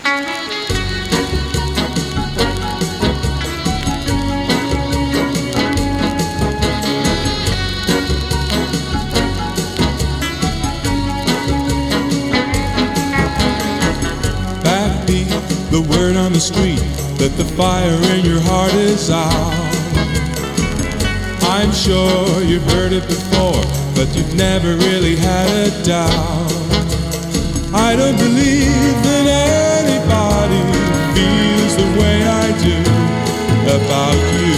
The word on the street that the fire in your heart is out. I'm sure you've heard it before, but you've never really had a doubt. I don't believe that anybody feels the way I do about you.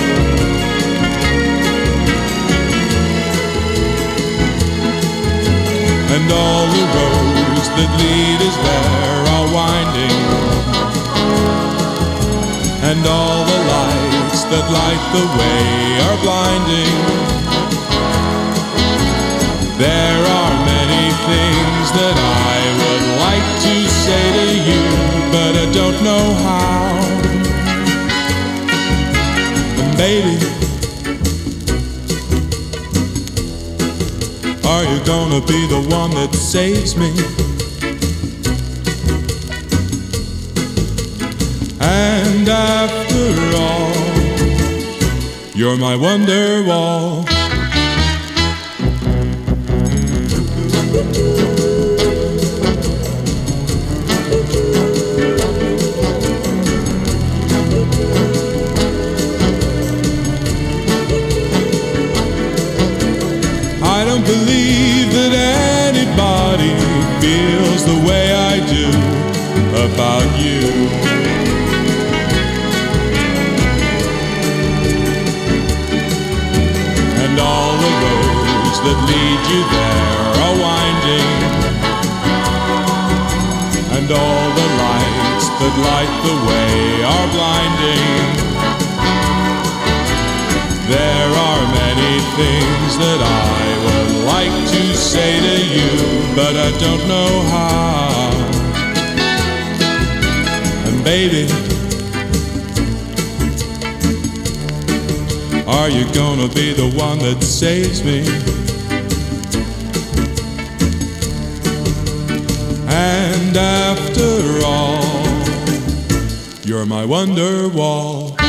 And all the roads that lead us there are winding, and all the lights that light the way are blinding. There are many things that I would like to say to you, but I don't know how. And baby, are you gonna be the one that saves me? And after all, you're my wonder wall. I don't believe that anybody feels the way I do about you. And all the roads that lead you there are winding, and all the lights that light the way are blinding. There are many things that I would like to say to you, but I don't know how. And baby, are you gonna be the one that saves me? And after all, you're my wonder wall.